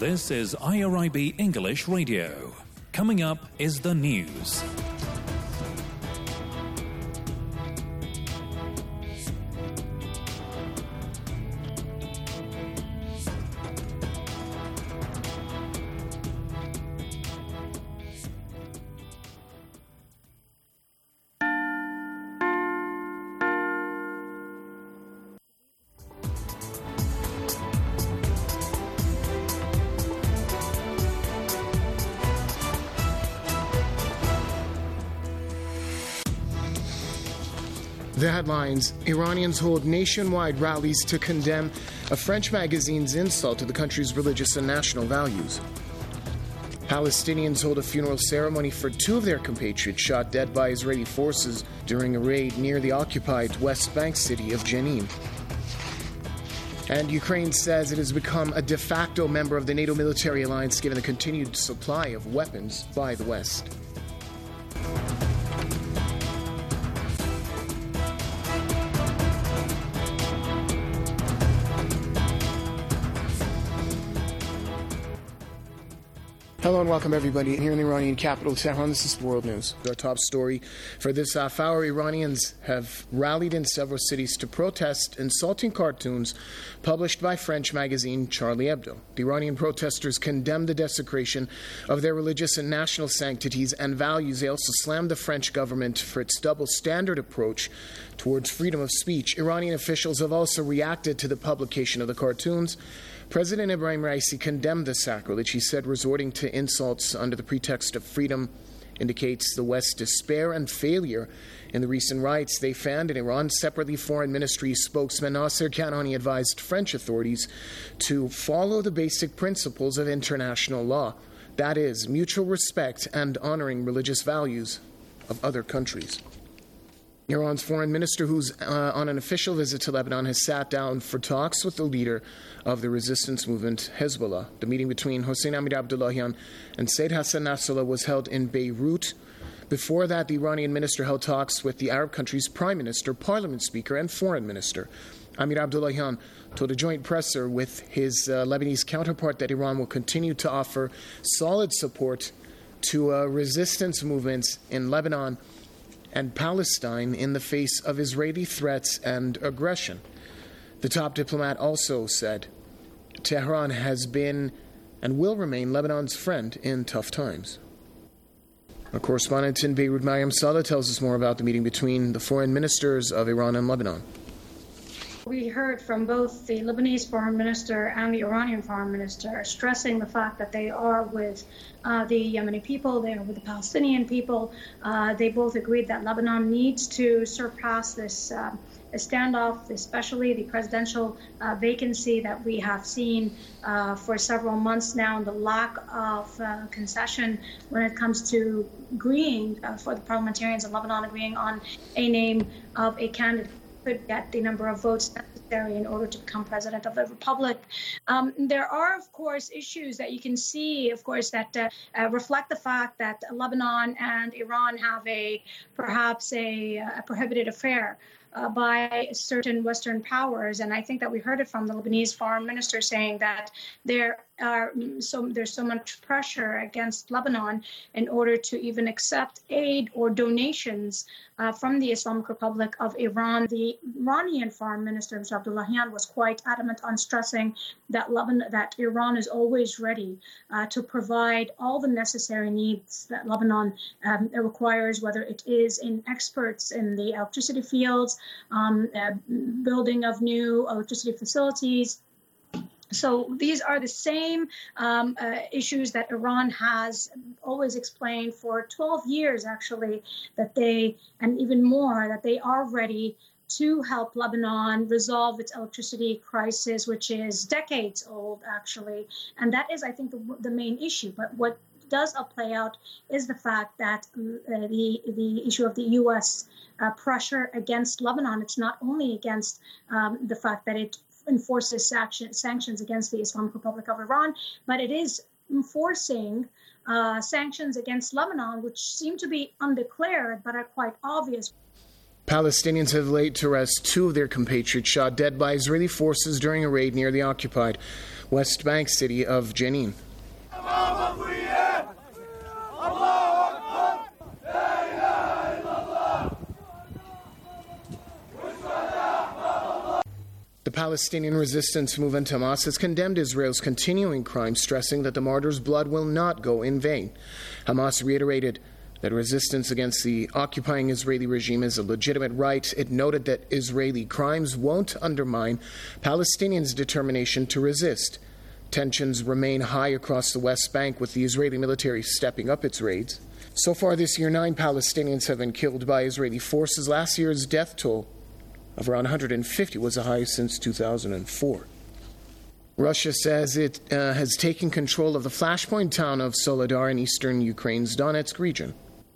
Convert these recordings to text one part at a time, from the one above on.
This is IRIB English Radio. Coming up is the news. The headlines: Iranians hold nationwide rallies to condemn a French magazine's insult to the country's religious and national values. Palestinians hold a funeral ceremony for two of their compatriots shot dead by Israeli forces during a raid near the occupied West Bank city of Jenin. And Ukraine says it has become a de facto member of the NATO military alliance given the continued supply of weapons by the West. Hello and welcome everybody here in the Iranian capital, Tehran. This is World News. Our top story for this half hour: Iranians have rallied in several cities to protest insulting cartoons published by French magazine Charlie Hebdo. The Iranian protesters condemned the desecration of their religious and national sanctities and values. They also slammed the French government for its double standard approach towards freedom of speech. Iranian officials have also reacted to the publication of the cartoons. President Ebrahim Raisi condemned the sacrilege. He said resorting to insults under the pretext of freedom indicates the West's despair and failure in the recent riots they found in Iran. Separately, Foreign Ministry spokesman Nasser Kanani advised French authorities to follow the basic principles of international law, that is, mutual respect and honoring religious values of other countries. Iran's foreign minister, who's on an official visit to Lebanon, has sat down for talks with the leader of the resistance movement, Hezbollah. The meeting between Hossein Amir Abdullahian and Said Hassan Nasrallah was held in Beirut. Before that, the Iranian minister held talks with the Arab country's prime minister, parliament speaker, and foreign minister. Amir Abdullahian told a joint presser with his Lebanese counterpart that Iran will continue to offer solid support to resistance movements in Lebanon and Palestine in the face of Israeli threats and aggression. The top diplomat also said Tehran has been and will remain Lebanon's friend in tough times. Our correspondent in Beirut, Mariam Saleh, tells us more about the meeting between the foreign ministers of Iran and Lebanon. We heard from both the Lebanese foreign minister and the Iranian foreign minister stressing the fact that they are with the Yemeni people, they are with the Palestinian people. They both agreed that Lebanon needs to surpass this standoff, especially the presidential vacancy that we have seen for several months now, and the lack of concession when it comes to agreeing for the parliamentarians in Lebanon agreeing on a name of a candidate could get the number of votes necessary in order to become president of the republic. There are, of course, issues that you can see, of course, that reflect the fact that Lebanon and Iran have perhaps a prohibited affair by certain Western powers. And I think that we heard it from the Lebanese foreign minister saying that there's so much pressure against Lebanon in order to even accept aid or donations from the Islamic Republic of Iran. The Iranian foreign minister, Mr. Abdullahian, was quite adamant on stressing that Iran is always ready to provide all the necessary needs that Lebanon requires, whether it is in experts in the electricity fields, building of new electricity facilities. So these are the same issues that Iran has always explained for 12 years, actually, and even more, that they are ready to help Lebanon resolve its electricity crisis, which is decades old, actually. And that is, I think, the main issue. But what does play out is the fact that the issue of the U.S. Pressure against Lebanon, it's not only against the fact that it enforces sanctions against the Islamic Republic of Iran, but it is enforcing sanctions against Lebanon, which seem to be undeclared but are quite obvious. Palestinians have laid to rest two of their compatriots shot dead by Israeli forces during a raid near the occupied West Bank city of Jenin. The Palestinian resistance movement Hamas has condemned Israel's continuing crimes, stressing that the martyrs' blood will not go in vain. Hamas reiterated that resistance against the occupying Israeli regime is a legitimate right. It noted that Israeli crimes won't undermine Palestinians' determination to resist. Tensions remain high across the West Bank, with the Israeli military stepping up its raids. So far this year, 9 Palestinians have been killed by Israeli forces. Last year's death toll of around 150 was the highest since 2004. Russia says it has taken control of the flashpoint town of Soledar in eastern Ukraine's Donetsk region.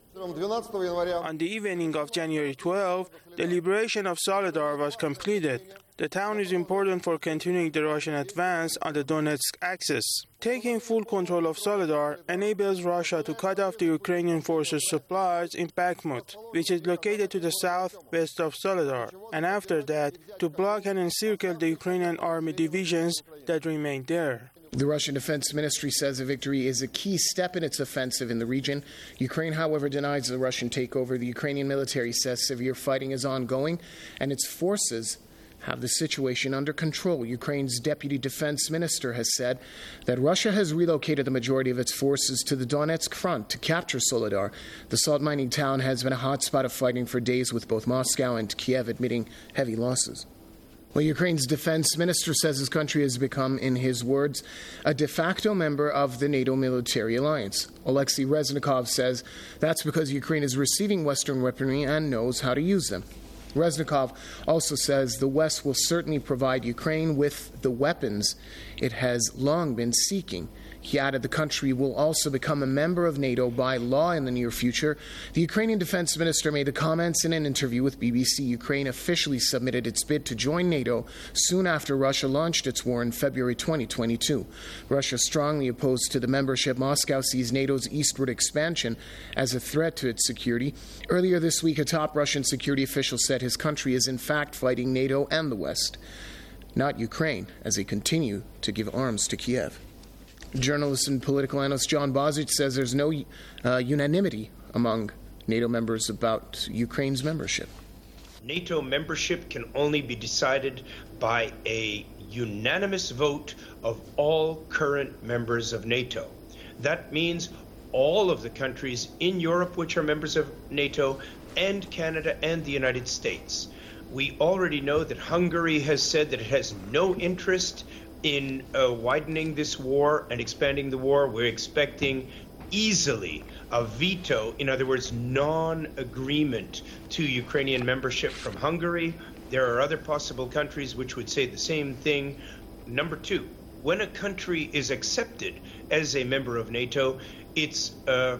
On the evening of January 12, the liberation of Soledar was completed. The town is important for continuing the Russian advance on the Donetsk axis. Taking full control of Soledar enables Russia to cut off the Ukrainian forces' supplies in Bakhmut, which is located to the southwest of Soledar, and after that, to block and encircle the Ukrainian army divisions that remain there. The Russian Defense Ministry says the victory is a key step in its offensive in the region. Ukraine, however, denies the Russian takeover. The Ukrainian military says severe fighting is ongoing and its forces have the situation under control. Ukraine's deputy defense minister has said that Russia has relocated the majority of its forces to the Donetsk front to capture Soledar. The salt mining town has been a hotspot of fighting for days, with both Moscow and Kiev admitting heavy losses. Well, Ukraine's defense minister says his country has become, in his words, a de facto member of the NATO military alliance. Alexei Reznikov says that's because Ukraine is receiving Western weaponry and knows how to use them. Reznikov also says the West will certainly provide Ukraine with the weapons it has long been seeking. He added the country will also become a member of NATO by law in the near future. The Ukrainian defense minister made the comments in an interview with BBC. Ukraine officially submitted its bid to join NATO soon after Russia launched its war in February 2022. Russia strongly opposed to the membership. Moscow sees NATO's eastward expansion as a threat to its security. Earlier this week, a top Russian security official said his country is in fact fighting NATO and the West, not Ukraine, as they continue to give arms to Kiev. Journalist and political analyst John Bozich says there's no unanimity among NATO members about Ukraine's membership. NATO membership can only be decided by a unanimous vote of all current members of NATO. That means all of the countries in Europe which are members of NATO, and Canada and the United States. We already know that Hungary has said that it has no interest in widening this war and expanding the war. We're expecting easily a veto, in other words, non-agreement to Ukrainian membership from Hungary. There are other possible countries which would say the same thing. Number two, when a country is accepted as a member of NATO, its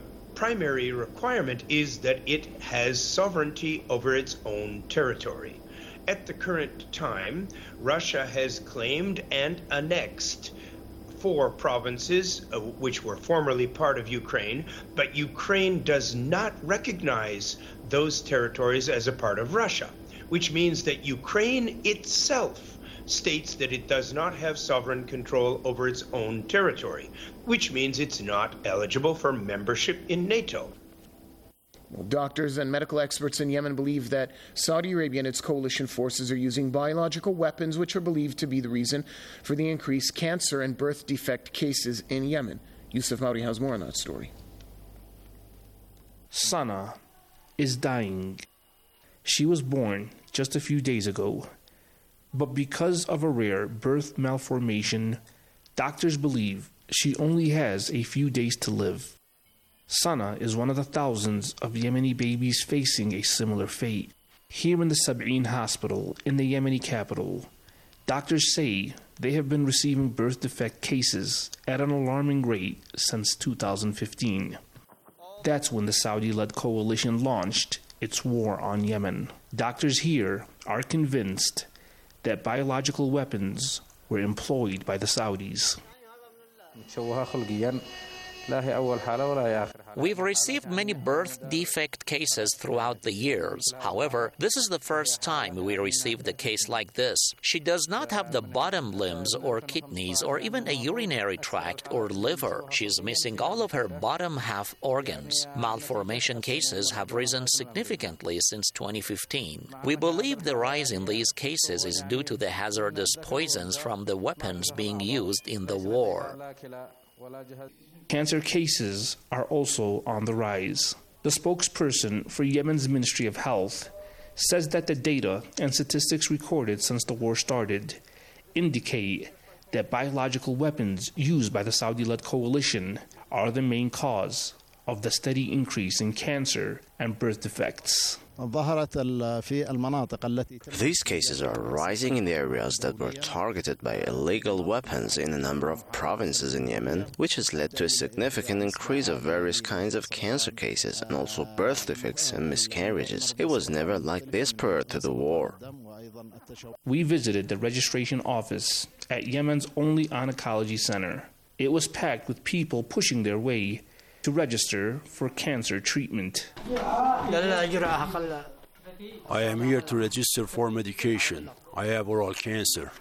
primary requirement is that it has sovereignty over its own territory. At the current time, Russia has claimed and annexed 4 provinces, which were formerly part of Ukraine, but Ukraine does not recognize those territories as a part of Russia, which means that Ukraine itself states that it does not have sovereign control over its own territory, which means it's not eligible for membership in NATO. Well, doctors and medical experts in Yemen believe that Saudi Arabia and its coalition forces are using biological weapons, which are believed to be the reason for the increased cancer and birth defect cases in Yemen. Yusuf Maudi has more on that story. Sana is dying. She was born just a few days ago, but because of a rare birth malformation, doctors believe she only has a few days to live. Sana is one of the thousands of Yemeni babies facing a similar fate. Here in the Sab'in hospital in the Yemeni capital, doctors say they have been receiving birth defect cases at an alarming rate since 2015. That's when the Saudi-led coalition launched its war on Yemen. Doctors here are convinced that biological weapons were employed by the Saudis. We've received many birth defect cases throughout the years. However, this is the first time we received a case like this. She does not have the bottom limbs or kidneys or even a urinary tract or liver. She is missing all of her bottom half organs. Malformation cases have risen significantly since 2015. We believe the rise in these cases is due to the hazardous poisons from the weapons being used in the war. Cancer cases are also on the rise. The spokesperson for Yemen's Ministry of Health says that the data and statistics recorded since the war started indicate that biological weapons used by the Saudi-led coalition are the main cause of the steady increase in cancer and birth defects. These cases are rising in the areas that were targeted by illegal weapons in a number of provinces in Yemen, which has led to a significant increase of various kinds of cancer cases and also birth defects and miscarriages. It was never like this prior to the war. We visited the registration office at Yemen's only oncology center. It was packed with people pushing their way to register for cancer treatment. I am here to register for medication. I have oral cancer.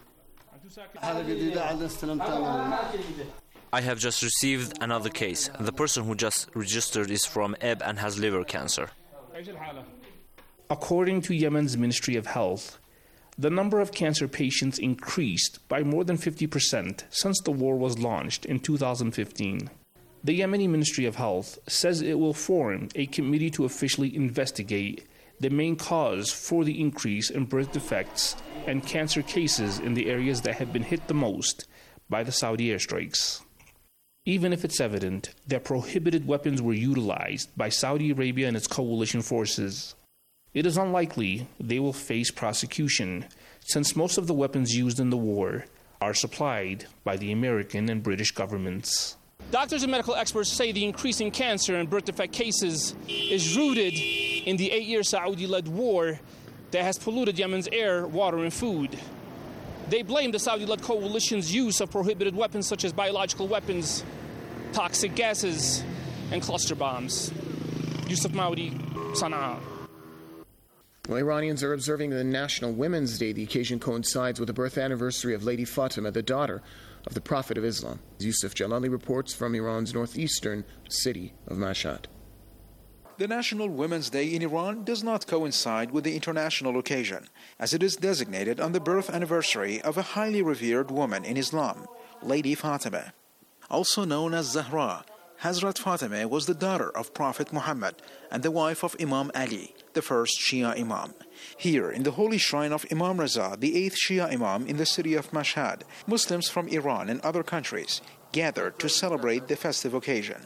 I have just received another case. The person who just registered is from Eb and has liver cancer. According to Yemen's Ministry of Health, the number of cancer patients increased by more than 50% since the war was launched in 2015. The Yemeni Ministry of Health says it will form a committee to officially investigate the main cause for the increase in birth defects and cancer cases in the areas that have been hit the most by the Saudi airstrikes. Even if it's evident that prohibited weapons were utilized by Saudi Arabia and its coalition forces, it is unlikely they will face prosecution, since most of the weapons used in the war are supplied by the American and British governments. Doctors and medical experts say the increase in cancer and birth defect cases is rooted in the 8-year Saudi-led war that has polluted Yemen's air, water, and food. They blame the Saudi-led coalition's use of prohibited weapons such as biological weapons, toxic gases, and cluster bombs. Yusuf Maudi, Sana'a. Well, Iranians are observing the National Women's Day. The occasion coincides with the birth anniversary of Lady Fatima, the daughter of the Prophet of Islam. Yusuf Jalali reports from Iran's northeastern city of Mashhad. The National Women's Day in Iran does not coincide with the international occasion, as it is designated on the birth anniversary of a highly revered woman in Islam, Lady Fatima. Also known as Zahra, Hazrat Fatima was the daughter of Prophet Muhammad and the wife of Imam Ali, the first Shia Imam. Here, in the holy shrine of Imam Raza, the 8th Shia Imam in the city of Mashhad, Muslims from Iran and other countries gathered to celebrate the festive occasion.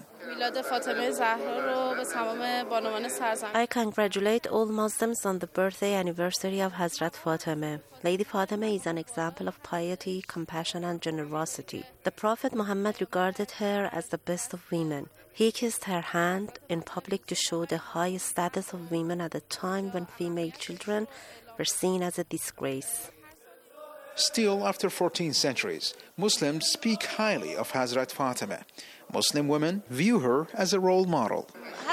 I congratulate all Muslims on the birthday anniversary of Hazrat Fatima. Lady Fatima is an example of piety, compassion, and generosity. The Prophet Muhammad regarded her as the best of women. He kissed her hand in public to show the high status of women at a time when female children were seen as a disgrace. Still, after 14 centuries, Muslims speak highly of Hazrat Fatima. Muslim women view her as a role model.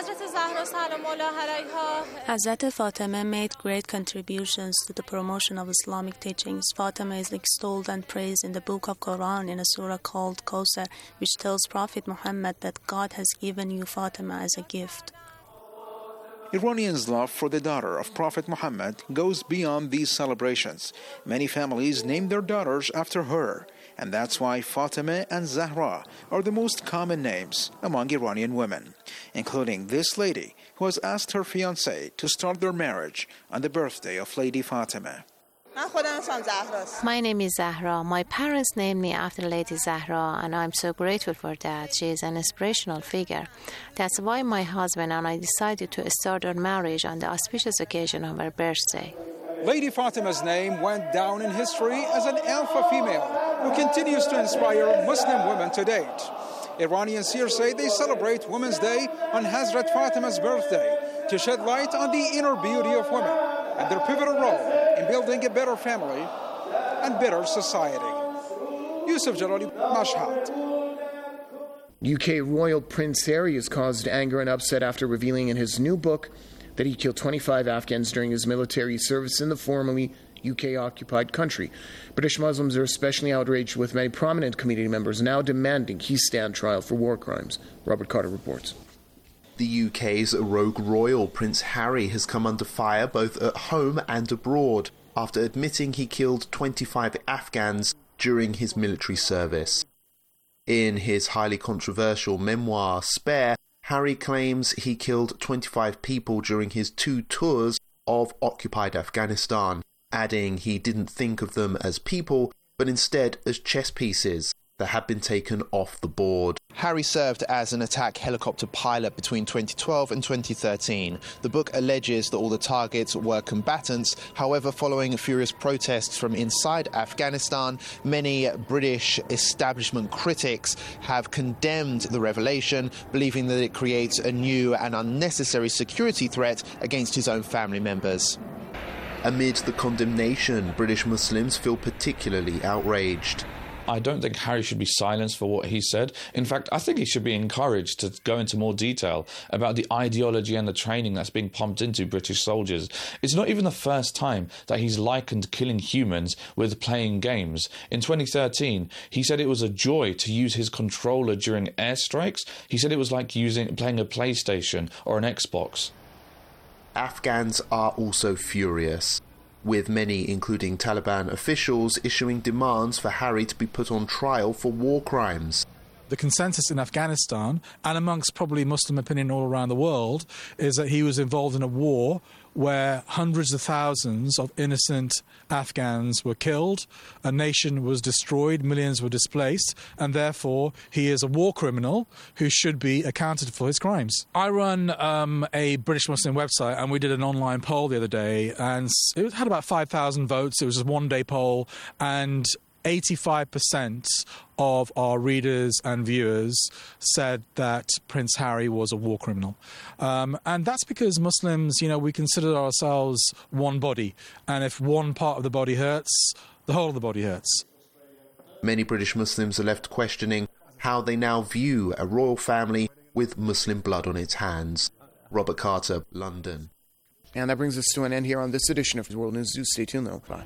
Hazrat Fatima made great contributions to the promotion of Islamic teachings. Fatima is extolled and praised in the book of Quran in a surah called Kawthar, which tells Prophet Muhammad that God has given you Fatima as a gift. Iranians' love for the daughter of Prophet Muhammad goes beyond these celebrations. Many families name their daughters after her, and that's why Fatima and Zahra are the most common names among Iranian women, including this lady who has asked her fiancé to start their marriage on the birthday of Lady Fatima. My name is Zahra. My parents named me after Lady Zahra, and I'm so grateful for that. She is an inspirational figure. That's why my husband and I decided to start our marriage on the auspicious occasion of our birthday. Lady Fatima's name went down in history as an alpha female who continues to inspire Muslim women to date. Iranians here say they celebrate Women's Day on Hazrat Fatima's birthday to shed light on the inner beauty of women and their pivotal role in building a better family and better society. Yusuf Jalali, Mashhad. UK Royal Prince Harry has caused anger and upset after revealing in his new book that he killed 25 Afghans during his military service in the formerly UK-occupied country. British Muslims are especially outraged, with many prominent community members now demanding he stand trial for war crimes. Robert Carter reports. The UK's rogue royal Prince Harry has come under fire both at home and abroad after admitting he killed 25 Afghans during his military service. In his highly controversial memoir, Spare, Harry claims he killed 25 people during his 2 tours of occupied Afghanistan, adding he didn't think of them as people, but instead as chess pieces that had been taken off the board. Harry served as an attack helicopter pilot between 2012 and 2013. The book alleges that all the targets were combatants. However, following furious protests from inside Afghanistan, many British establishment critics have condemned the revelation, believing that it creates a new and unnecessary security threat against his own family members. Amid the condemnation, British Muslims feel particularly outraged. I don't think Harry should be silenced for what he said. In fact, I think he should be encouraged to go into more detail about the ideology and the training that's being pumped into British soldiers. It's not even the first time that he's likened killing humans with playing games. In 2013, he said it was a joy to use his controller during airstrikes. He said it was like playing a PlayStation or an Xbox. Afghans are also furious, with many, including Taliban officials, issuing demands for Harry to be put on trial for war crimes. The consensus in Afghanistan, and amongst probably Muslim opinion all around the world, is that he was involved in a war where hundreds of thousands of innocent Afghans were killed, a nation was destroyed, millions were displaced, and therefore he is a war criminal who should be accounted for his crimes. I run a British Muslim website, and we did an online poll the other day, and it had about 5,000 votes. It was a one-day poll, and 85% of our readers and viewers said that Prince Harry was a war criminal. And that's because Muslims, we consider ourselves one body. And if one part of the body hurts, the whole of the body hurts. Many British Muslims are left questioning how they now view a royal family with Muslim blood on its hands. Robert Carter, London. And that brings us to an end here on this edition of World News. Do stay tuned, though. Bye.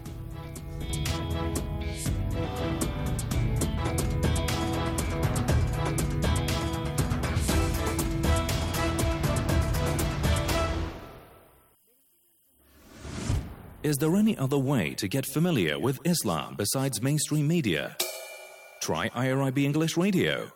Is there any other way to get familiar with Islam besides mainstream media? Try IRIB English Radio.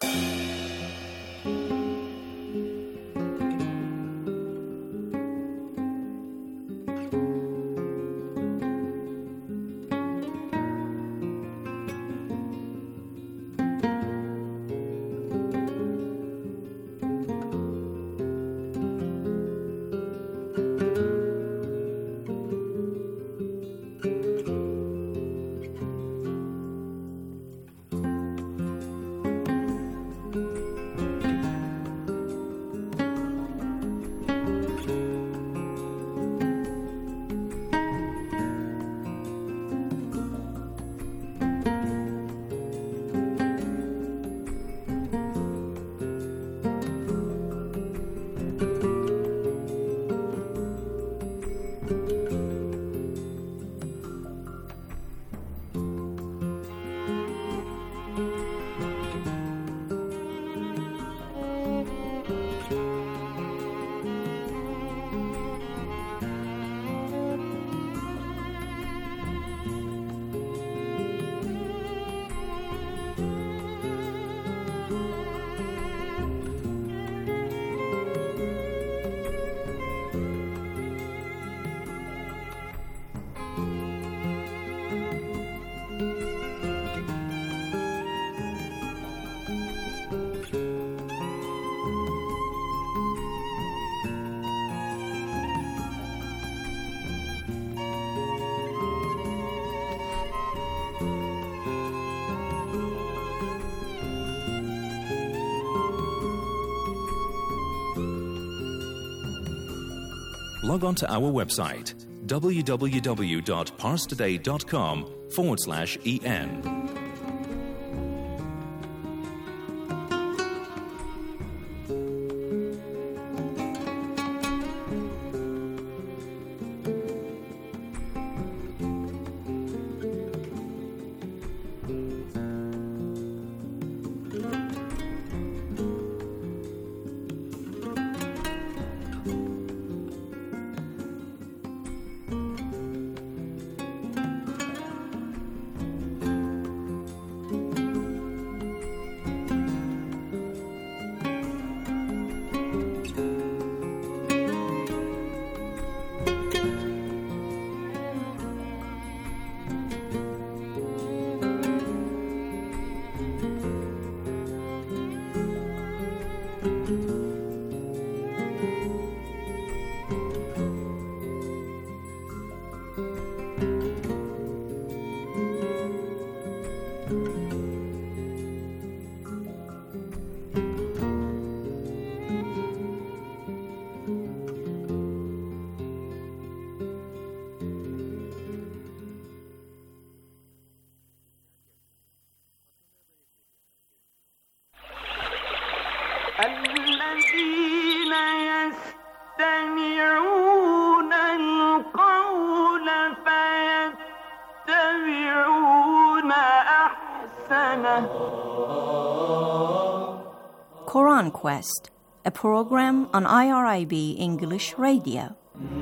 Log on to our website, www.parstoday.com/en. Quran Quest, a program on IRIB English Radio.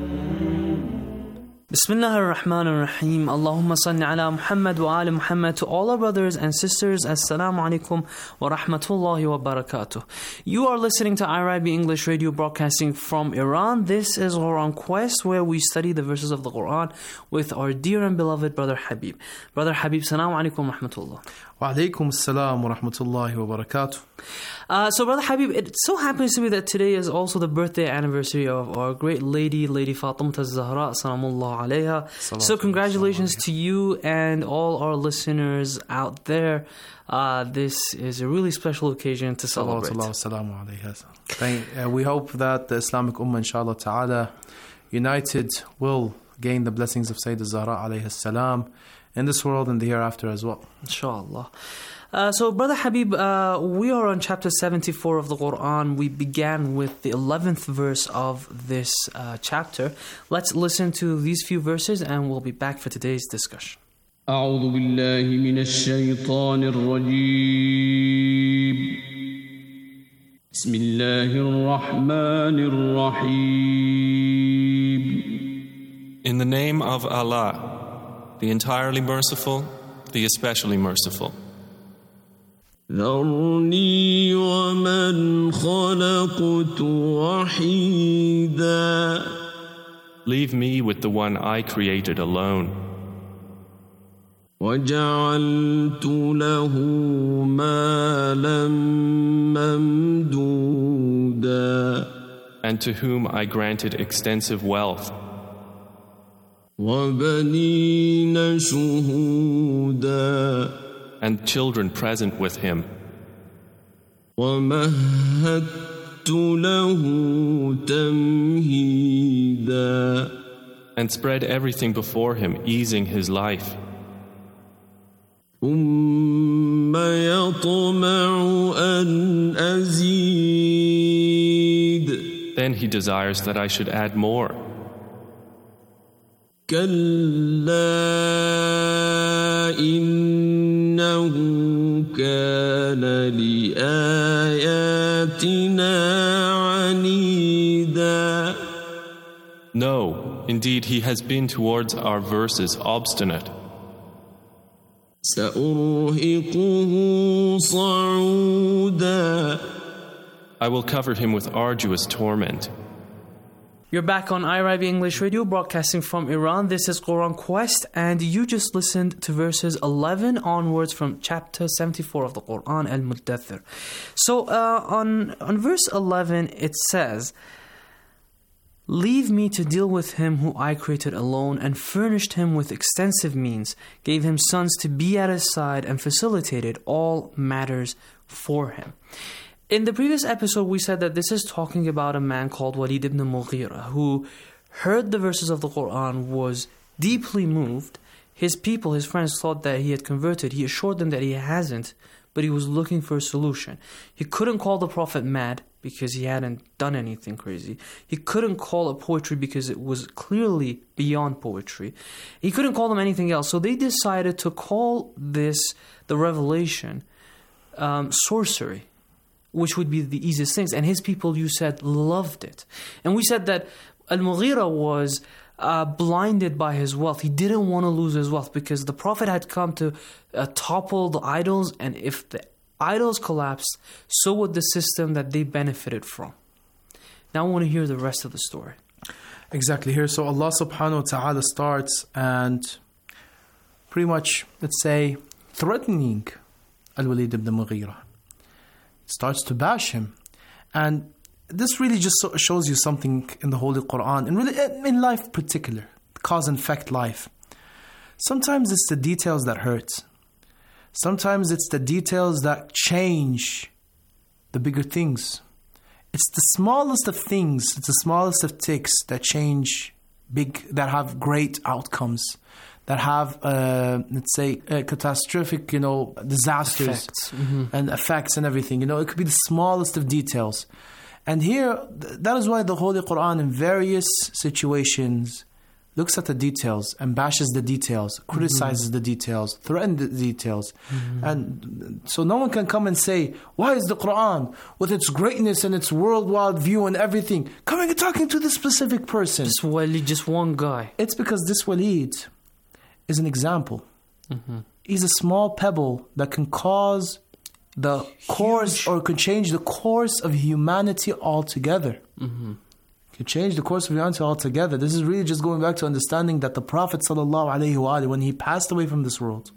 Bismillah ar-Rahman ar-Rahim. Allahumma salli ala Muhammad wa ali Muhammad. To all our brothers and sisters, Assalamu alaikum wa rahmatullahi wa barakatuh. You are listening to IRIB English Radio, broadcasting from Iran. This is Quran Quest, where we study the verses of the Quran with our dear and beloved brother Habib. Brother Habib, Assalamu alaikum wa rahmatullah. Wa alaikum assalam wa rahmatullahi wa barakatuh. So, Brother Habib, it so happens to be that today is also the birthday anniversary of our great lady, Lady Fatima az-Zahra, salamullah alayha. So, congratulations to you and all our listeners out there. This is a really special occasion to celebrate. We hope that the Islamic Ummah, inshallah ta'ala, united, will gain the blessings of Sayyid az-Zahra alayhi salam in this world and the hereafter as well. Inshallah. So, Brother Habib, we are on chapter 74 of the Quran. We began with the 11th verse of this chapter. Let's listen to these few verses and we'll be back for today's discussion. أعوذ بالله من الشيطان الرجيم بسم الله الرحمن الرحيم. In the name of Allah, the entirely merciful, the especially merciful. ذرني ومن خلقت وحيدا. Leave me with the one I created alone. وجعلت له مالا ممدودا. And to whom I granted extensive wealth. وبنين شهودا. And children present with him. وَمَهَّدتُّ لَهُ تَمْهِيدًا. And spread everything before him, easing his life. ثُمَّ يَطْمَعُ أَنْ أَزِيدَ. Then he desires that I should add more. كَلَّا إِنَّهُ كَانَ لِآيَاتِنَا عَنِيدًا. No, indeed he has been towards our verses obstinate. سَأُرْهِقُهُ صَعُودًا. I will cover him with arduous torment. You're back on IRIB English Radio, broadcasting from Iran. This is Quran Quest, and you just listened to verses 11 onwards from chapter 74 of the Quran, Al-Muddathir. So, on verse 11, it says, "Leave me to deal with him who I created alone, and furnished him with extensive means, gave him sons to be at his side, and facilitated all matters for him." In the previous episode, we said that this is talking about a man called Walid ibn Mughira, who heard the verses of the Quran, was deeply moved. His people, his friends, thought that he had converted. He assured them that he hasn't, but he was looking for a solution. He couldn't call the Prophet mad because he hadn't done anything crazy. He couldn't call it poetry because it was clearly beyond poetry. He couldn't call them anything else. So they decided to call this, the revelation, sorcery, which would be the easiest things. And his people, you said, loved it. And we said that Al-Mughira was blinded by his wealth. He didn't want to lose his wealth because the Prophet had come to topple the idols, and if the idols collapsed, so would the system that they benefited from. Now I want to hear the rest of the story. Exactly here. So Allah subhanahu wa ta'ala starts and pretty much, let's say, threatening Al-Walid ibn Mughira. Starts to bash him. And this really just shows you something in the Holy Quran, and really in life in particular, cause and effect life. Sometimes it's the details that hurt. Sometimes it's the details that change the bigger things. It's the smallest of things, it's the smallest of ticks that change big, that have great outcomes, that have, let's say, catastrophic, disasters Effects. and effects and everything. It could be the smallest of details. And here, that is why the Holy Quran in various situations looks at the details and bashes the details, criticizes the details, threatens the details. And so no one can come and say, why is the Quran, with its greatness and its worldwide view and everything, coming and talking to this specific person? This Walid, just one guy. It's because this Walid is an example. He's a small pebble that can cause the course, or can change the course of humanity altogether. Can change the course of humanity altogether. This is really just going back to understanding that the Prophet ﷺ, when he passed away from this world,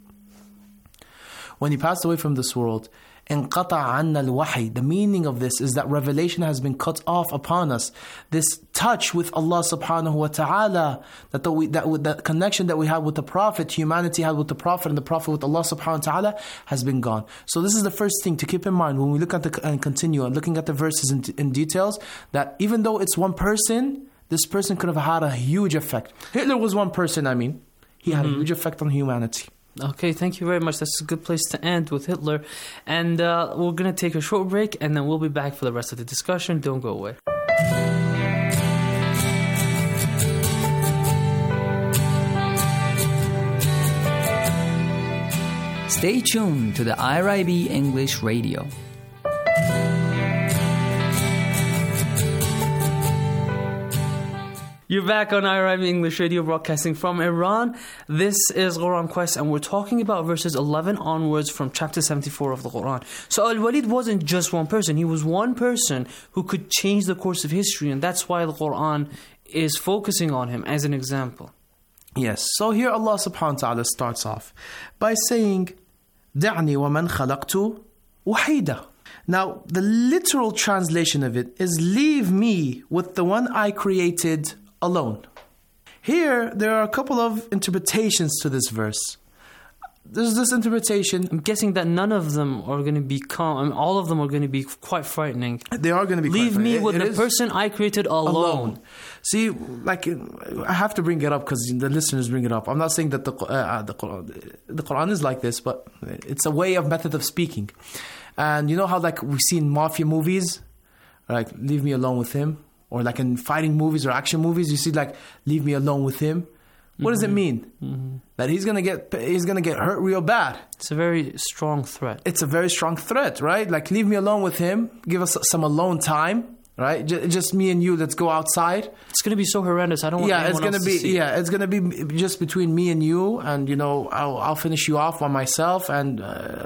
انقطع عنا الوحي. The meaning of this is that revelation has been cut off upon us. This touch with Allah subhanahu wa ta'ala, that connection that we had with the Prophet, humanity had with the Prophet, and the Prophet with Allah subhanahu wa ta'ala, has been gone. So this is the first thing to keep in mind when we look at and continue and looking at the verses in details, that even though it's one person, this person could have had a huge effect. Hitler was one person, he had a huge effect on humanity. Okay, thank you very much. That's a good place to end with Hitler. And we're going to take a short break, and then we'll be back for the rest of the discussion. Don't go away. Stay tuned to the IRIB English Radio. You're back on IRIB English Radio, broadcasting from Iran. This is Quran Quest, and we're talking about verses 11 onwards from chapter 74 of the Quran. So Al-Walid wasn't just one person. He was one person who could change the course of history, and that's why the Quran is focusing on him as an example. Yes, so here Allah subhanahu wa ta'ala starts off by saying, دَعْنِي وَمَنْ خَلَقْتُ وَحِيدًا. Now, the literal translation of it is, leave me with the one I created alone. Here, there are a couple of interpretations to this verse. There's this interpretation. I'm guessing that none of them are going to be calm. All of them are going to be quite frightening. They are going to be Leave quite frightening. me with the person I created alone. See, I have to bring it up because the listeners bring it up. I'm not saying that the Quran is like this, but it's a method of speaking. And you know how we see in mafia movies, leave me alone with him? Or in fighting movies or action movies, you see leave me alone with him. What does it mean? That he's gonna get hurt real bad. It's a very strong threat. It's a very strong threat, right? Leave me alone with him. Give us some alone time, right? Just me and you. Let's go outside. It's gonna be so horrendous. I don't want anyone else to see. It's gonna be just between me and you, and I'll finish you off by myself, and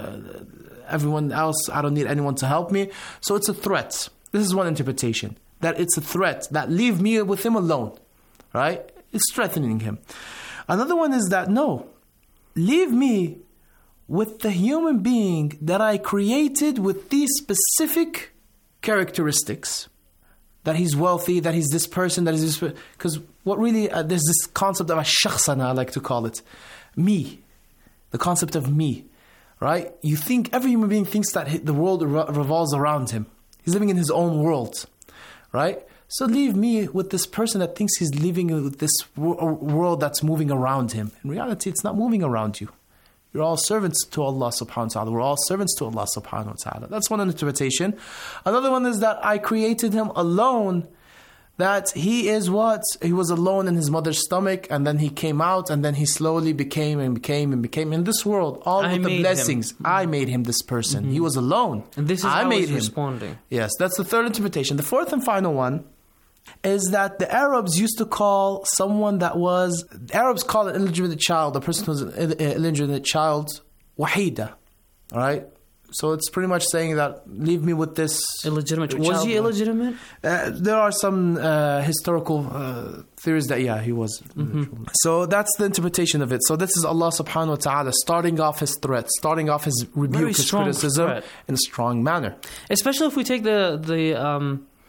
everyone else, I don't need anyone to help me. So it's a threat. This is one interpretation. That it's a threat, that leave me with him alone, right? It's threatening him. Another one is that, no, leave me with the human being that I created with these specific characteristics. That he's wealthy, that he's this person, that is this... Because what really, there's this concept of a-shakhsana, I like to call it. Me. The concept of me, right? You think, every human being thinks that the world revolves around him. He's living in his own world. Right? So leave me with this person that thinks he's living with this world that's moving around him. In reality, it's not moving around you. You're all servants to Allah subhanahu wa ta'ala. We're all servants to Allah subhanahu wa ta'ala. That's one interpretation. Another one is that I created him alone. That he is what? He was alone in his mother's stomach, and then he came out, and then he slowly became in this world. All with the blessings. I made him this person. He was alone. And this is how he's responding. Yes, that's the third interpretation. The fourth and final one is that the Arabs used to call someone that was... The Arabs call an illegitimate child, a person who's an illegitimate child, wahida. All right? So it's pretty much saying that leave me with this illegitimate child. Was he illegitimate? There are some historical theories that he was. So that's the interpretation of it. So this is Allah subhanahu wa ta'ala starting off his threat, starting off his rebuke, his criticism in a strong manner. Especially if we take the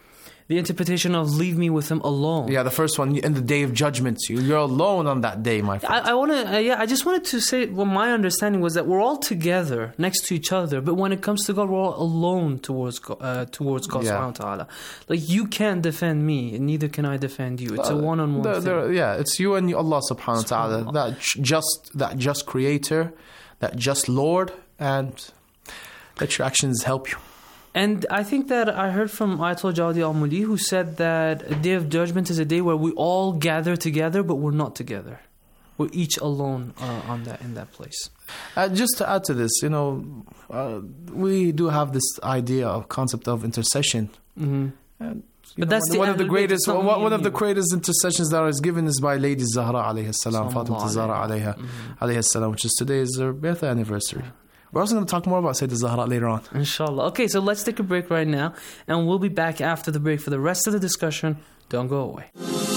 The interpretation of leave me with him alone. Yeah, the first one, in the day of judgment. You're alone on that day, my friend. I just wanted to say, well, my understanding was that we're all together next to each other, but when it comes to God, we're all alone towards God subhanahu wa ta'ala. Like, you can't defend me, and neither can I defend you. It's a one-on-one thing. It's you and Allah subhanahu wa ta'ala, that just creator, that just Lord, and let your actions help you. And I think that I heard from Ayatollah Jawadi Al-Muli, who said that a day of judgment is a day where we all gather together, but we're not together. We're each alone in that place. Just to add to this, we do have this idea of concept of intercession. Mm-hmm. But that's one of the greatest intercessions that is given is by Lady Zahra alayhi salam, Fatima Zahra alayhi salam, which is today is her birth anniversary. We're also going to talk more about Sayyidah Zahra later on. Inshallah. Okay, so let's take a break right now, and we'll be back after the break for the rest of the discussion. Don't go away.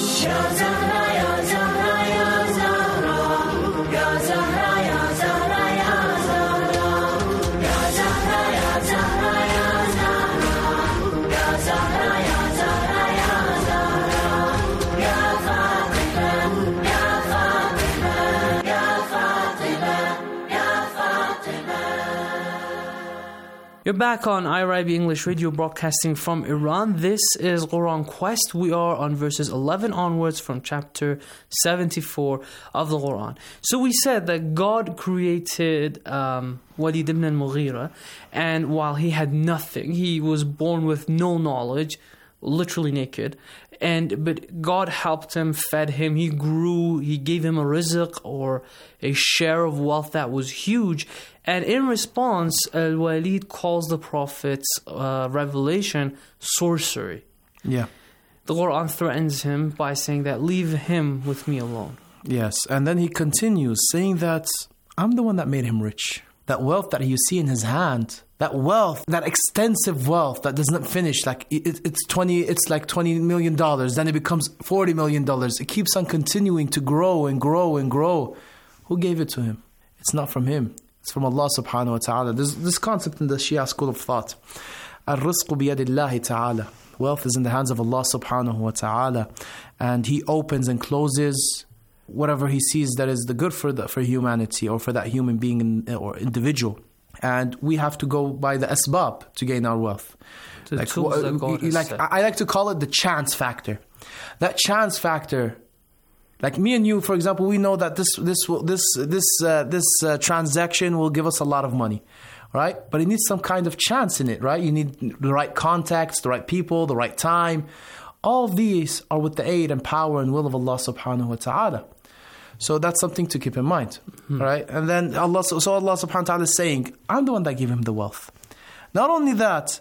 You're back on IRIB English Radio, broadcasting from Iran. This is Quran Quest. We are on verses 11 onwards from chapter 74 of the Quran. So we said that God created Walid ibn al-Mughira, and while he had nothing, he was born with no knowledge, literally naked, but God helped him, fed him, he grew, he gave him a rizq or a share of wealth that was huge. And in response, Al-Walid calls the Prophet's revelation sorcery. Yeah. The Quran threatens him by saying that, leave him with me alone. Yes, and then he continues saying that I'm the one that made him rich. That wealth that you see in his hand, that wealth, that extensive wealth that does not finish, like it's like $20 million, then it becomes $40 million. It keeps on continuing to grow and grow and grow. Who gave it to him? It's not from him. It's from Allah subhanahu wa ta'ala. There's this concept in the Shia school of thought. Al-rizqu biyadillahi ta'ala. Wealth is in the hands of Allah subhanahu wa ta'ala. And He opens and closes whatever He sees that is the good for humanity or for that human being or individual. And we have to go by the asbab to gain our wealth. I like to call it the chance factor. That chance factor, like me and you, for example, we know that this transaction will give us a lot of money, right? But it needs some kind of chance in it, right? You need the right contacts, the right people, the right time. All of these are with the aid and power and will of Allah subhanahu wa ta'ala. So that's something to keep in mind, right? And then Allah subhanahu wa ta'ala is saying, I'm the one that gave him the wealth. Not only that,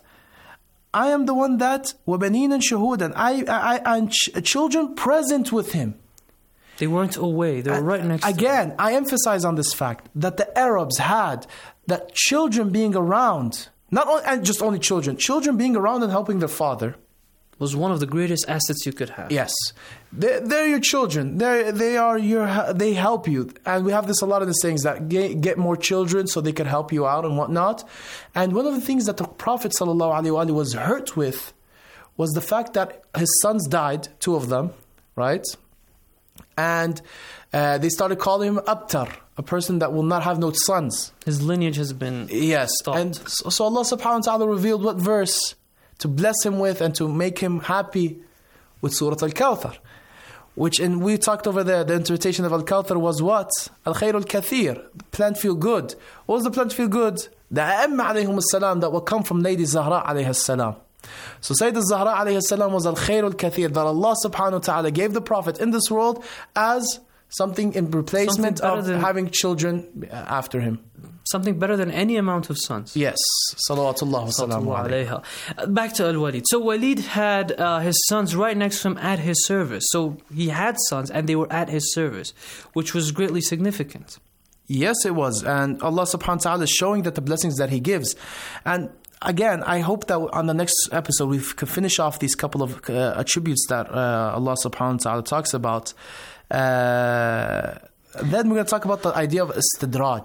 I am the one that وَبَنِينَ شُهُودًا and children present with him. They weren't away. They were right next to him. Again, I emphasize on this fact that the Arabs had that children being around, and just only children being around and helping their father, was one of the greatest assets you could have. Yes. They're your children. They help you. And we have this a lot of the sayings that get more children so they can help you out and whatnot. And one of the things that the Prophet ﷺ was hurt with was the fact that his sons died, 2 of them, right? And they started calling him Abtar, a person that will not have no sons. His lineage has been stopped. And so Allah subhanahu wa ta'ala revealed what verse to bless him with and to make him happy with Surah Al-Kawthar. We talked over there, the interpretation of Al-Kawthar was what? Al-Khair Al-Kathir, plant feel good. What was the plant feel good? The A'imma alayhum as-salam that will come from Lady Zahra alayhi salam. So Sayyidah Zahra alayhi salam was Al-Khair Al-Kathir, that Allah subhanahu wa ta'ala gave the Prophet in this world as something in replacement of having children after him. Something better than any amount of sons. Yes. Salawatullah wa salamu alayhi. Back to Al-Walid. So Walid had his sons right next to him at his service. So he had sons and they were at his service, which was greatly significant. Yes, it was. And Allah subhanahu wa ta'ala is showing that the blessings that He gives. And again, I hope that on the next episode we can finish off these couple of attributes that Allah subhanahu wa ta'ala talks about. Then we're going to talk about the idea of istidraj.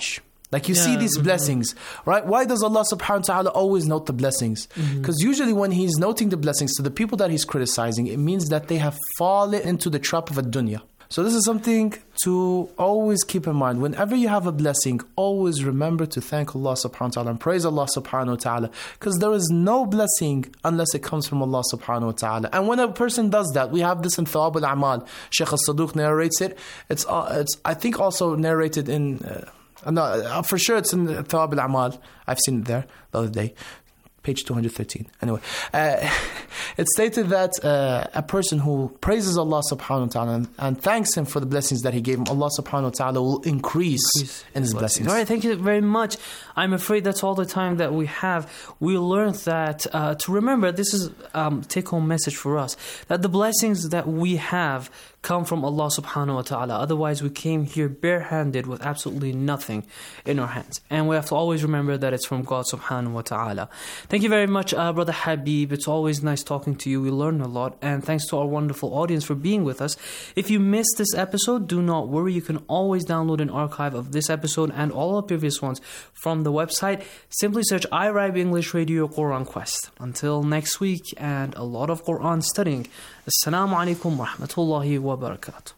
Like you see these blessings, right? Why does Allah subhanahu wa ta'ala always note the blessings? Because usually when He's noting the blessings to the people that He's criticizing, it means that they have fallen into the trap of ad-dunya. So this is something to always keep in mind. Whenever you have a blessing, always remember to thank Allah subhanahu wa ta'ala and praise Allah subhanahu wa ta'ala. Because there is no blessing unless it comes from Allah subhanahu wa ta'ala. And when a person does that, we have this in Thawab al-A'mal. Shaykh al-Saduq narrates it. It's I think also narrated in... no, for sure it's in Thawab al-A'mal. I've seen it there the other day. Page 213. Anyway, it's stated that a person who praises Allah subhanahu wa ta'ala and thanks Him for the blessings that He gave him, Allah subhanahu wa ta'ala will increase in His blessings. All right, thank you very much. I'm afraid that's all the time that we have. We learned that to remember, this is take-home message for us, that the blessings that we have come from Allah subhanahu wa ta'ala. Otherwise, we came here barehanded with absolutely nothing in our hands. And we have to always remember that it's from God subhanahu wa ta'ala. Thank you very much, Brother Habib. It's always nice talking to you. We learn a lot. And thanks to our wonderful audience for being with us. If you missed this episode, do not worry. You can always download an archive of this episode and all our previous ones from the website. Simply search IRIB English Radio Quran Quest. Until next week and a lot of Quran studying. Assalamu alaikum wa rahmatullahi wa barakatuh.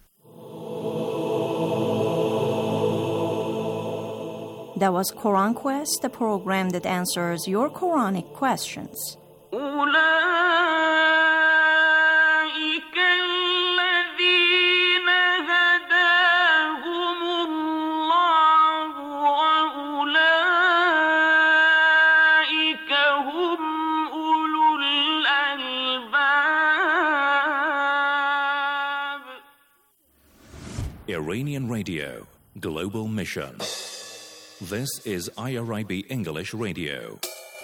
That was Quran Quest, the program that answers your Quranic questions. Iranian Radio, Global Mission. This is IRIB English Radio.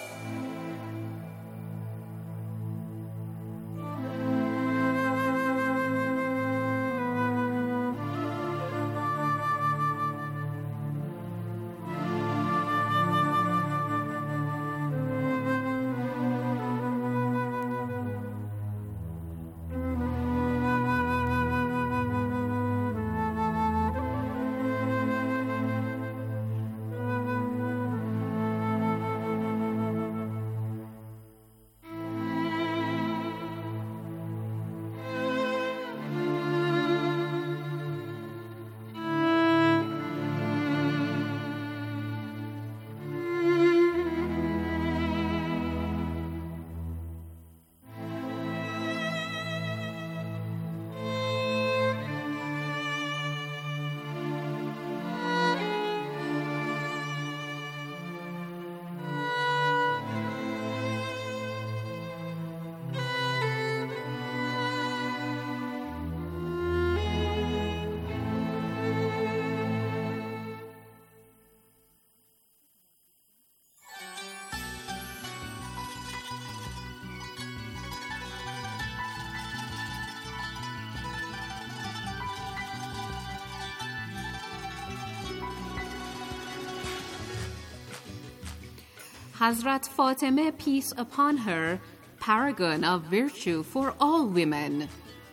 Hazrat Fatima, peace upon her, paragon of virtue for all women.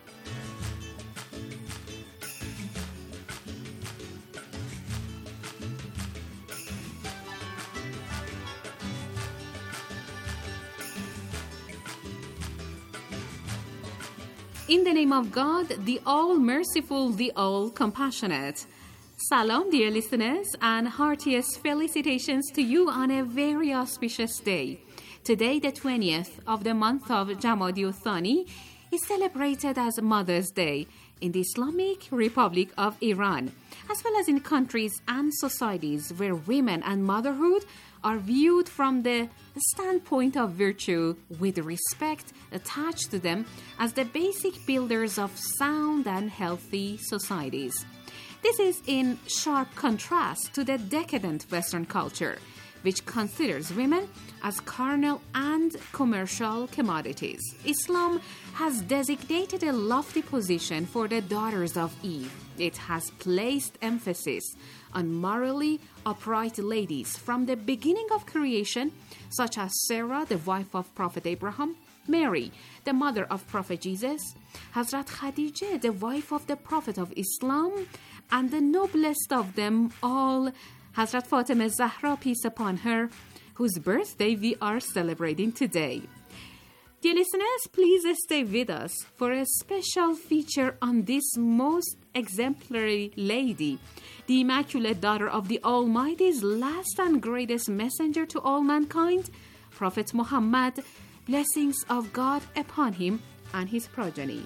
In the name of God, the all-merciful, the all-compassionate. Salam, dear listeners, and heartiest felicitations to you on a very auspicious day. Today, the 20th of the month of Jamadi Thani, is celebrated as Mother's Day in the Islamic Republic of Iran, as well as in countries and societies where women and motherhood are viewed from the standpoint of virtue with respect attached to them as the basic builders of sound and healthy societies. This is in sharp contrast to the decadent Western culture, which considers women as carnal and commercial commodities. Islam has designated a lofty position for the daughters of Eve. It has placed emphasis on morally upright ladies from the beginning of creation, such as Sarah, the wife of Prophet Abraham, Mary, the mother of Prophet Jesus, Hazrat Khadijah, the wife of the Prophet of Islam, and the noblest of them all, Hazrat Fatima Zahra, peace upon her, whose birthday we are celebrating today. Dear listeners, please stay with us for a special feature on this most exemplary lady, the Immaculate Daughter of the Almighty's last and greatest messenger to all mankind, Prophet Muhammad, blessings of God upon him and his progeny.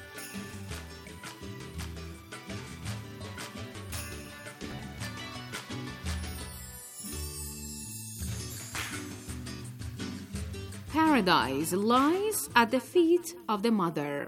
Paradise lies at the feet of the mother,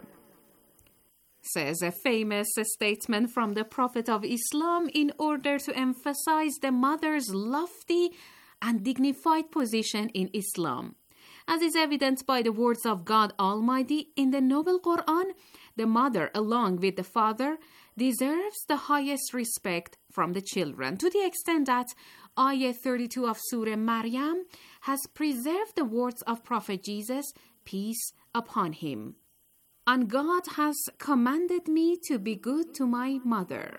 says a famous statement from the Prophet of Islam in order to emphasize the mother's lofty and dignified position in Islam. As is evident by the words of God Almighty in the Noble Quran, the mother, along with the father, deserves the highest respect from the children, to the extent that Ayah 32 of Surah Maryam has preserved the words of Prophet Jesus, peace upon him. And God has commanded me to be good to my mother.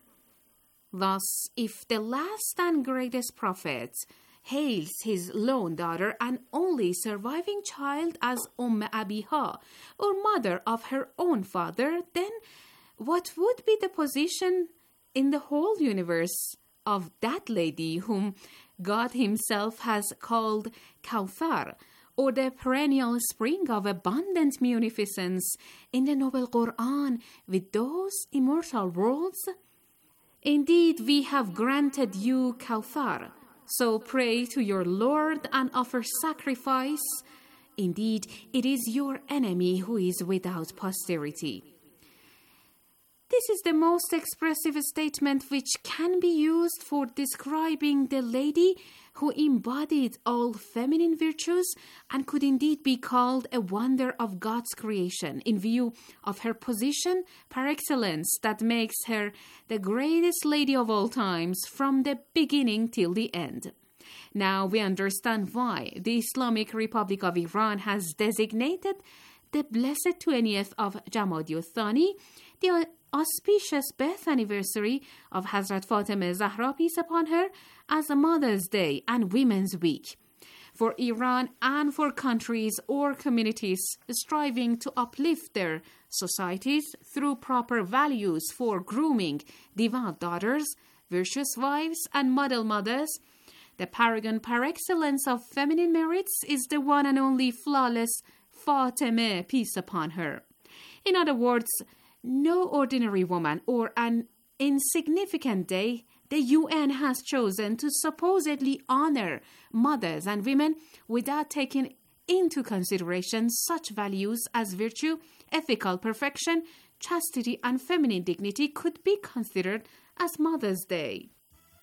Thus, if the last and greatest prophet hails his lone daughter and only surviving child as Abiha, or mother of her own father, then what would be the position in the whole universe of that lady whom God himself has called Kawthar, or the perennial spring of abundant munificence in the Noble Quran with those immortal words? Indeed, we have granted you Kawthar, so pray to your Lord and offer sacrifice. Indeed, it is your enemy who is without posterity. This is the most expressive statement which can be used for describing the lady who embodied all feminine virtues and could indeed be called a wonder of God's creation in view of her position par excellence that makes her the greatest lady of all times from the beginning till the end. Now we understand why the Islamic Republic of Iran has designated the blessed 20th of Jamadi Thani, the auspicious birth anniversary of Hazrat Fatima Zahra, peace upon her, as a Mother's Day and Women's Week. For Iran and for countries or communities striving to uplift their societies through proper values for grooming devout daughters, virtuous wives, and model mothers, the paragon par excellence of feminine merits is the one and only flawless Fatima, peace upon her. In other words, no ordinary woman or an insignificant day the UN has chosen to supposedly honor mothers and women without taking into consideration such values as virtue, ethical perfection, chastity, and feminine dignity could be considered as Mother's Day.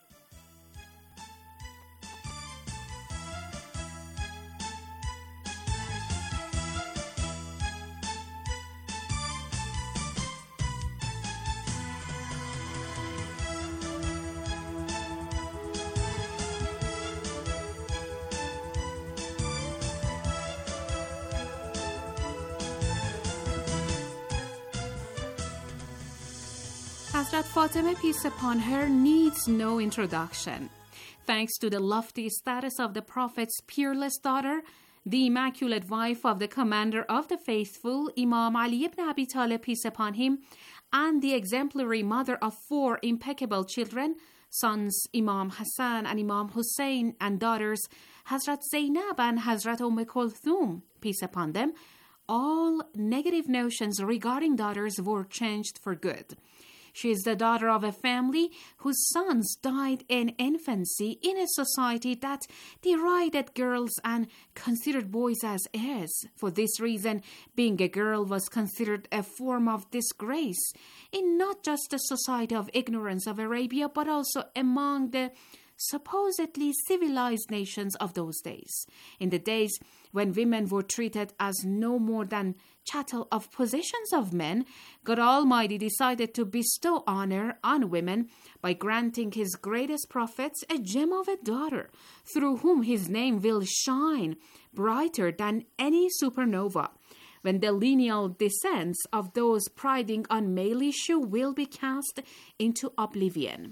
Hazrat Fatima, peace upon her, needs no introduction. Thanks to the lofty status of the Prophet's peerless daughter, the immaculate wife of the commander of the faithful, Imam Ali ibn Abi Talib, peace upon him, and the exemplary mother of 4 impeccable children, sons Imam Hassan and Imam Hussein, and daughters Hazrat Zainab and Hazrat Kulthum, peace upon them, all negative notions regarding daughters were changed for good. She is the daughter of a family whose sons died in infancy in a society that derided girls and considered boys as heirs. For this reason, being a girl was considered a form of disgrace in not just the society of ignorance of Arabia, but also among the supposedly civilized nations of those days. In the days when women were treated as no more than chattel of possessions of men, God Almighty decided to bestow honor on women by granting his greatest prophets a gem of a daughter, through whom his name will shine brighter than any supernova, when the lineal descents of those priding on male issue will be cast into oblivion.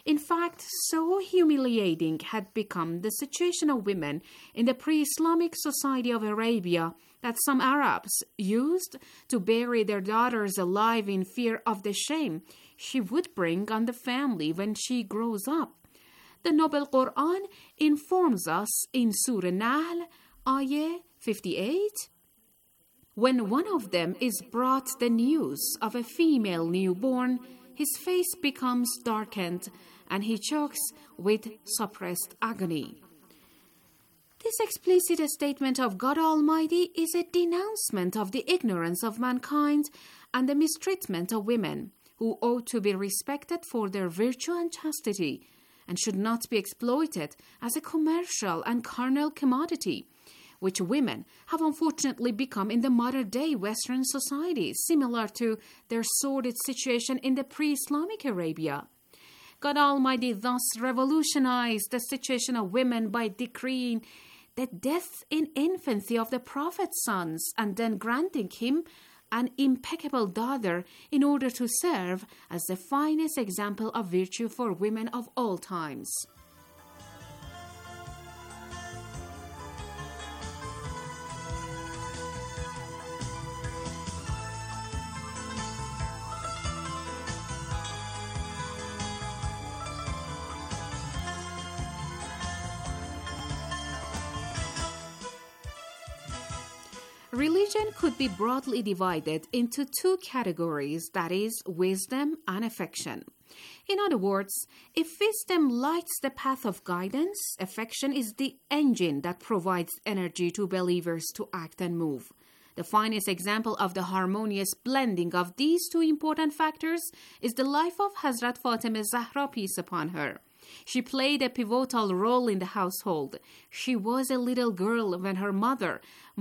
In fact, so humiliating had become the situation of women in the pre-Islamic society of Arabia that some Arabs used to bury their daughters alive in fear of the shame she would bring on the family when she grows up. The Noble Quran informs us in Surah Nahl, Ayah 58, when one of them is brought the news of a female newborn, his face becomes darkened and he chokes with suppressed agony. This explicit statement of God Almighty is a denouncement of the ignorance of mankind and the mistreatment of women, who ought to be respected for their virtue and chastity, and should not be exploited as a commercial and carnal commodity, which women have unfortunately become in the modern-day Western society, similar to their sordid situation in the pre-Islamic Arabia. God Almighty thus revolutionized the situation of women by decreeing the death in infancy of the Prophet's sons and then granting him an impeccable daughter in order to serve as the finest example of virtue for women of all times. Religion could be broadly divided into two categories, that is, wisdom and affection. In other words, if wisdom lights the path of guidance, affection is the engine that provides energy to believers to act and move. The finest example of the harmonious blending of these two important factors is the life of Hazrat Fatima Zahra, peace upon her. She played a pivotal role in the household. She was a little girl when her mother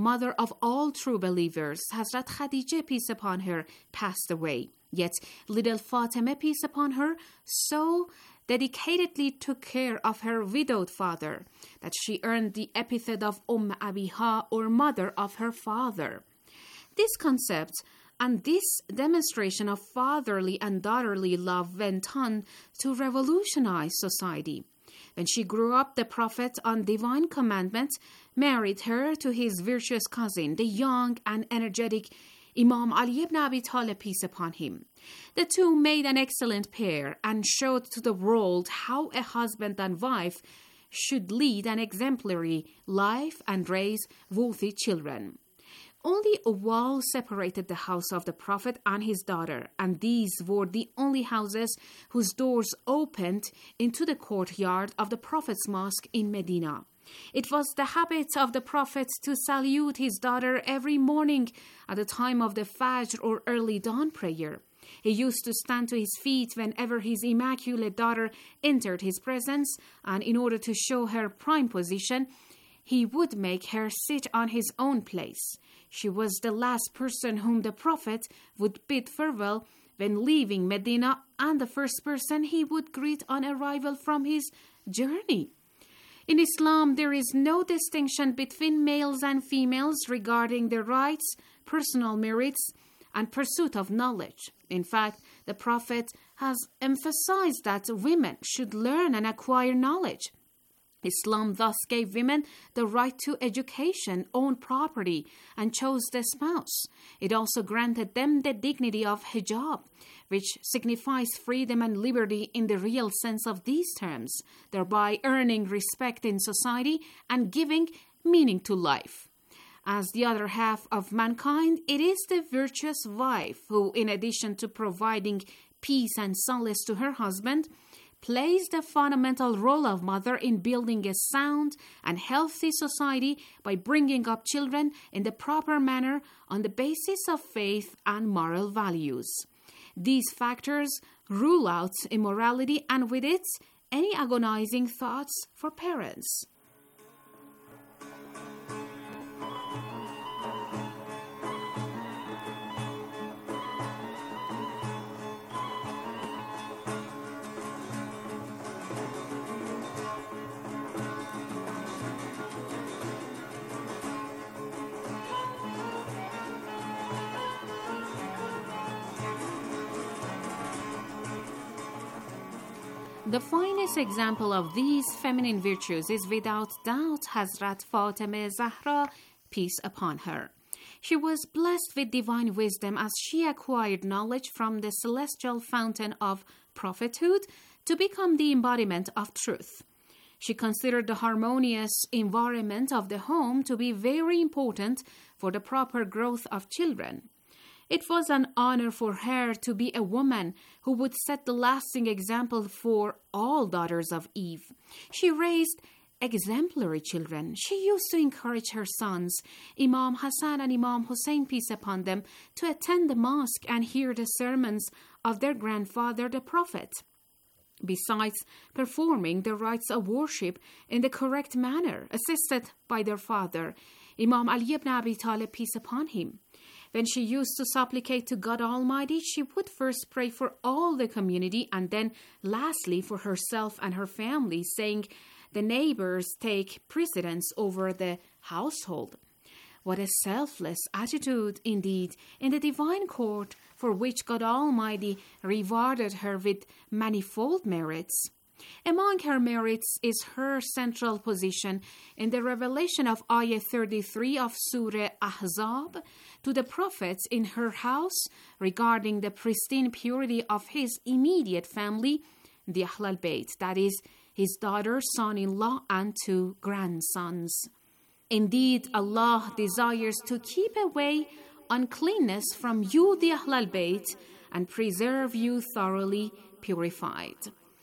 of all true believers, Hazrat Khadija, peace upon her, passed away. Yet little Fatima, peace upon her, so dedicatedly took care of her widowed father that she earned the epithet of Abiha, or mother of her father. This concept and this demonstration of fatherly and daughterly love went on to revolutionize society. When she grew up, the Prophet, on divine commandment, married her to his virtuous cousin, the young and energetic Imam Ali ibn Abi Talib, peace upon him. The two made an excellent pair and showed to the world how a husband and wife should lead an exemplary life and raise worthy children. Only a wall separated the house of the Prophet and his daughter, and these were the only houses whose doors opened into the courtyard of the Prophet's mosque in Medina. It was the habit of the Prophet to salute his daughter every morning at the time of the Fajr or early dawn prayer. He used to stand to his feet whenever his immaculate daughter entered his presence, and in order to show her prime position, he would make her sit on his own place. She was the last person whom the Prophet would bid farewell when leaving Medina, and the first person he would greet on arrival from his journey. In Islam, there is no distinction between males and females regarding their rights, personal merits, and pursuit of knowledge. In fact, the Prophet has emphasized that women should learn and acquire knowledge. Islam thus gave women the right to education, own property, and chose the spouse. It also granted them the dignity of hijab, which signifies freedom and liberty in the real sense of these terms, thereby earning respect in society and giving meaning to life. As the other half of mankind, it is the virtuous wife who, in addition to providing peace and solace to her husband, plays the fundamental role of mother in building a sound and healthy society by bringing up children in the proper manner on the basis of faith and moral values. These factors rule out immorality and with it, any agonizing thoughts for parents. The finest example of these feminine virtues is without doubt Hazrat Fatima Zahra, peace upon her. She was blessed with divine wisdom as she acquired knowledge from the celestial fountain of prophethood to become the embodiment of truth. She considered the harmonious environment of the home to be very important for the proper growth of children. It was an honor for her to be a woman who would set the lasting example for all daughters of Eve. She raised exemplary children. She used to encourage her sons, Imam Hassan and Imam Hussein, peace upon them, to attend the mosque and hear the sermons of their grandfather, the Prophet, besides performing the rites of worship in the correct manner, assisted by their father, Imam Ali ibn Abi Talib, peace upon him. When she used to supplicate to God Almighty, she would first pray for all the community and then lastly for herself and her family, saying the neighbors take precedence over the household. What a selfless attitude indeed in the divine court, for which God Almighty rewarded her with manifold merits. Among her merits is her central position in the revelation of Ayah 33 of Surah Ahzab to the prophets in her house regarding the pristine purity of his immediate family, the Ahlul Bayt, that is, his daughter, son-in-law, and 2 grandsons. Indeed, Allah desires to keep away uncleanness from you, the Ahlul Bayt, and preserve you thoroughly purified.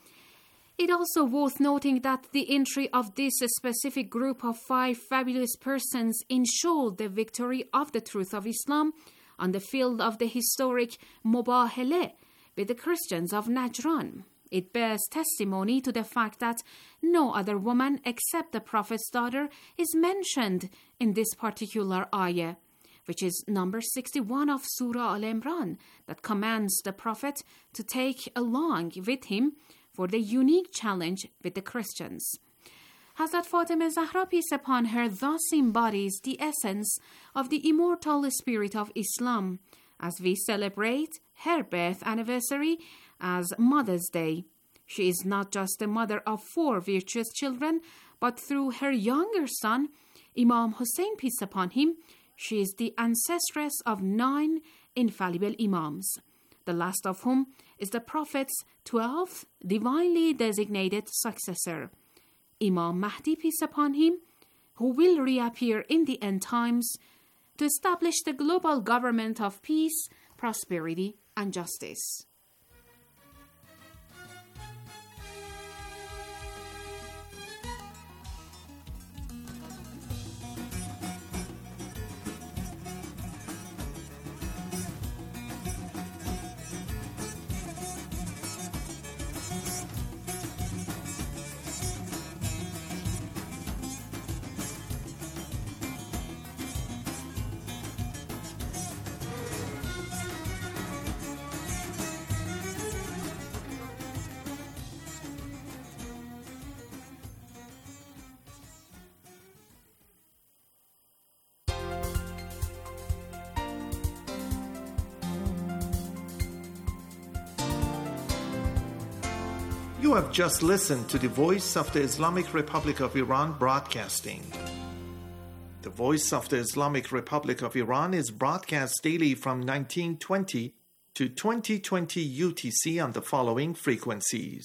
It also worth noting that the entry of this specific group of 5 fabulous persons ensured the victory of the truth of Islam on the field of the historic Mubahala with the Christians of Najran. It bears testimony to the fact that no other woman except the Prophet's daughter is mentioned in this particular ayah, which is number 61 of Surah Al-Imran, that commands the Prophet to take along with him for the unique challenge with the Christians. Hazrat Fatima Zahra, peace upon her, thus embodies the essence of the immortal spirit of Islam as we celebrate her birth anniversary as Mother's Day. She is not just the mother of 4 virtuous children, but through her younger son, Imam Hussein, peace upon him, she is the ancestress of 9 infallible Imams, the last of whom is the Prophet's 12th divinely designated successor, Imam Mahdi, peace upon him, who will reappear in the end times to establish the global government of peace, prosperity, and justice. You have just listened to the Voice of the Islamic Republic of Iran broadcasting. The Voice of the Islamic Republic of Iran is broadcast daily from 1920 to 2020 UTC on the following frequencies.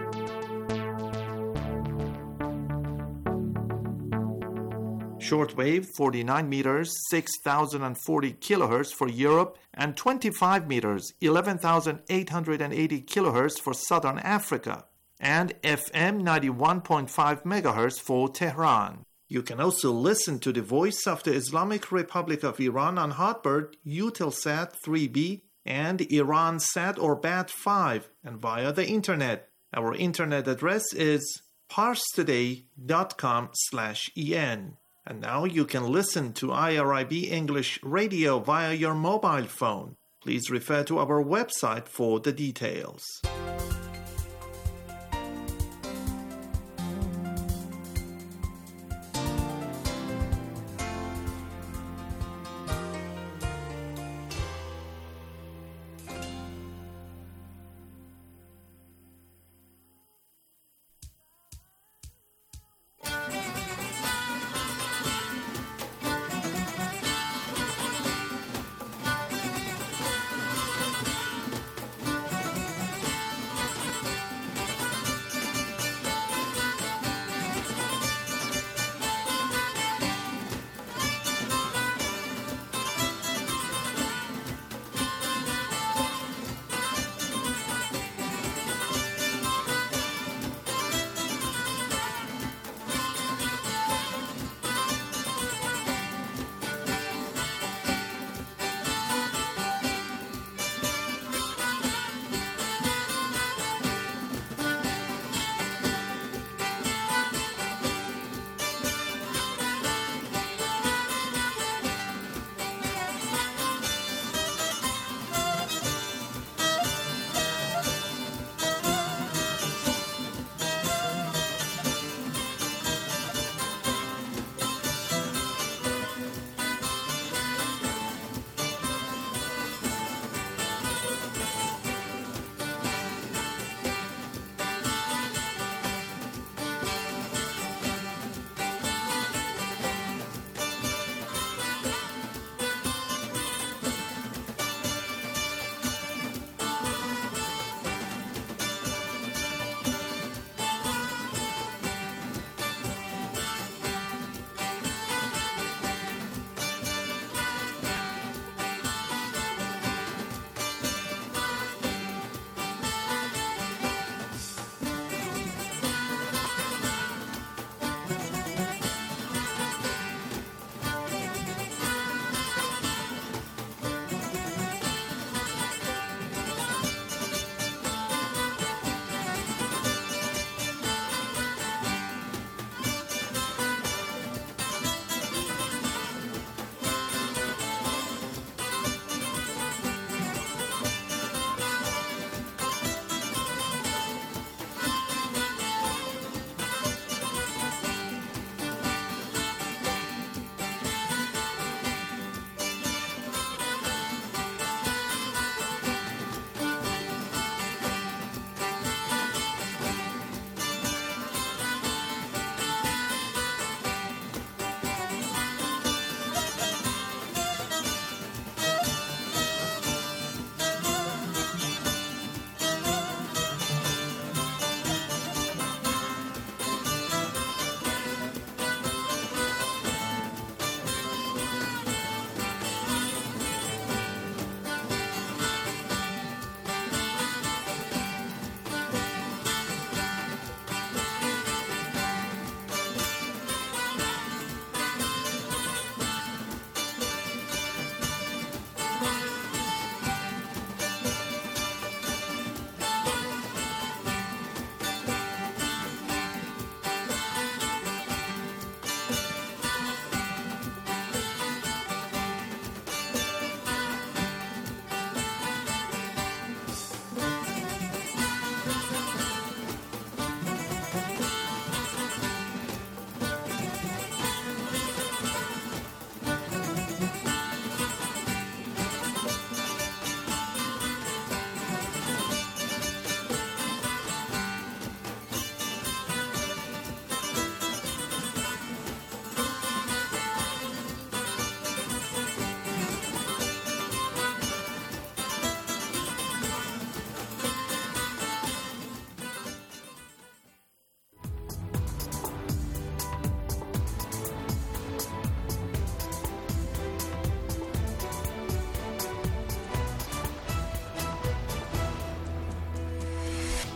Shortwave 49 meters 6040 kilohertz for Europe and 25 meters 11880 kilohertz for Southern Africa, and FM 91.5 megahertz for Tehran. You can also listen to the Voice of the Islamic Republic of Iran on Hotbird, Eutelsat 3B, and Iransat or BAT5, and via the internet. Our internet address is parstoday.com/en. And now you can listen to IRIB English Radio via your mobile phone. Please refer to our website for the details.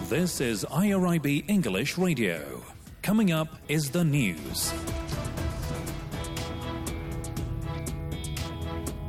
This is IRIB English Radio. Coming up is the news.